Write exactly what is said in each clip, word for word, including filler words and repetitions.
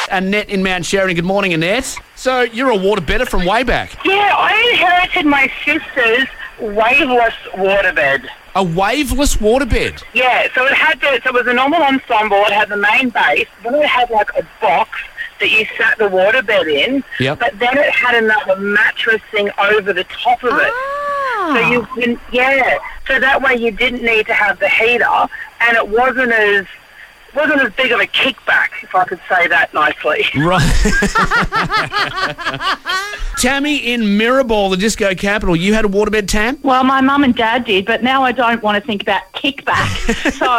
Annette in Mount Sheridan. Good morning, Annette. So you're a waterbedder from way back. Yeah, I inherited my sister's waveless waterbed. A waveless waterbed? Yeah, so it had the, so it was a normal ensemble. It had the main base. Then it had like a box that you sat the waterbed in. Yep. But then it had another mattress thing over the top of it. Ah. So you can, yeah. So that way you didn't need to have the heater, and it wasn't as wasn't as big of a kickback, if I could say that nicely. Right. Tammy in Mirraball, the disco capital, you had a waterbed, Tam? Well, my mum and dad did, but now I don't want to think about kickback. So,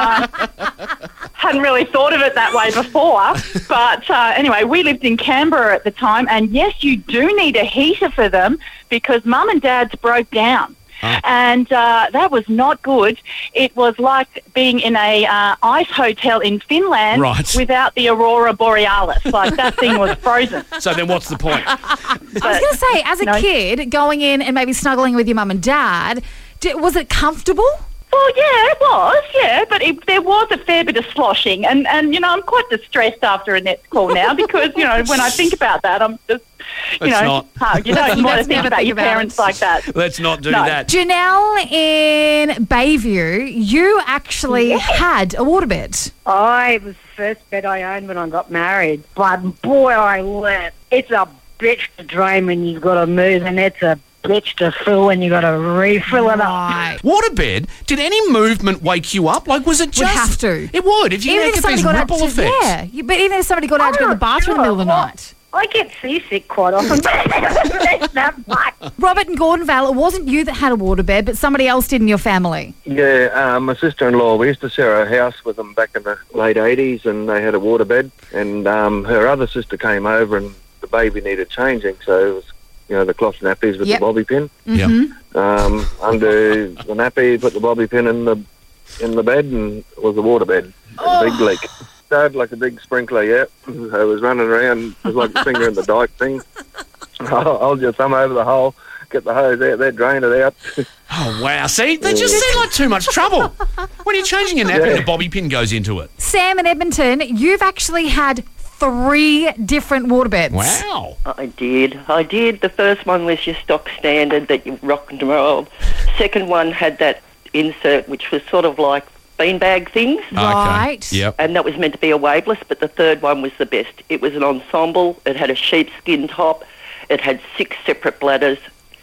uh, hadn't really thought of it that way before. But uh, anyway, we lived in Canberra at the time, and yes, you do need a heater for them because mum and dad's broke down. Oh. And uh, that was not good. It was like being in a uh, ice hotel in Finland Right. without the Aurora Borealis. Like, that thing was frozen. So then what's the point? I was going to say, as a No. kid, going in and maybe snuggling with your mum and dad, did, was it comfortable? Well, yeah, it was, yeah, but it, there was a fair bit of sloshing, and, and, you know, I'm quite distressed after Annette's call now because, you know, when I think about that, I'm just, you Let's know, not. hard. You don't want to Let's think never about think your about parents it. like that. Let's not do No. that. Janelle in Bayview, you actually had a waterbed. I it was the first bed I owned when I got married, but boy, I learnt. It's a bitch to drain when you've got to move, and it's a bitch to fill when you got to refill it up. Right. Waterbed, did any movement wake you up? Like, was it just... Would have to. It would. If you Even get if somebody these got out ripple to, effects. yeah, you, but even if somebody got out to go to the bathroom in the middle of the night. I get seasick quite often. That's not much. Robert and Gordonvale, it wasn't you that had a waterbed, but somebody else did in your family. Yeah, um, my sister-in-law, we used to share a house with them back in the late eighties, and they had a waterbed, and um, her other sister came over, and the baby needed changing, so it was, you know, the cloth nappies with Yep. the bobby pin. Yeah. Um, under the nappy, put the bobby pin in the in the bed, and it was a waterbed. A big leak. Started like a big sprinkler, yeah. I was running around, it was like a finger in the dike thing. I'll, I'll just thumb over the hole, get the hose out there, drain it out. Oh, wow. See, they just seem like too much trouble. When you're changing a nappy, Yeah. the bobby pin goes into it. Sam in Edmonton, you've actually had three different waterbeds. Wow. I did. I did. The first one was your stock standard that you rock and roll. Second one had that insert, which was sort of like beanbag things, Right. Okay. Yep. and that was meant to be a waveless, but the third one was the best. It was an ensemble. It had a sheepskin top. It had six separate bladders.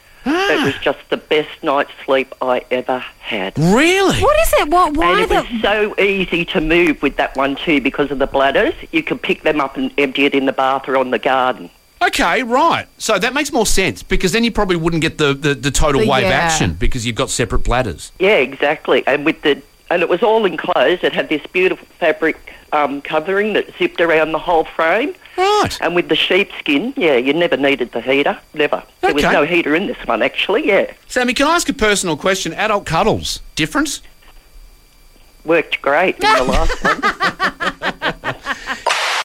It was just the best night's sleep I ever had. Really? What is it? What? Why And it the? was so easy to move with that one too because of the bladders. You could pick them up and empty it in the bath or on the garden. Okay, right. So that makes more sense because then you probably wouldn't get the, the, the total The- wave yeah. action because you've got separate bladders. Yeah, exactly. And with the and it was all enclosed. It had this beautiful fabric um, covering that zipped around the whole frame. Right. And with the sheepskin, yeah, you never needed the heater. Never. There was Okay. no heater in this one, actually, yeah. Sammy, can I ask a personal question? Adult cuddles, difference? Worked great in the last one.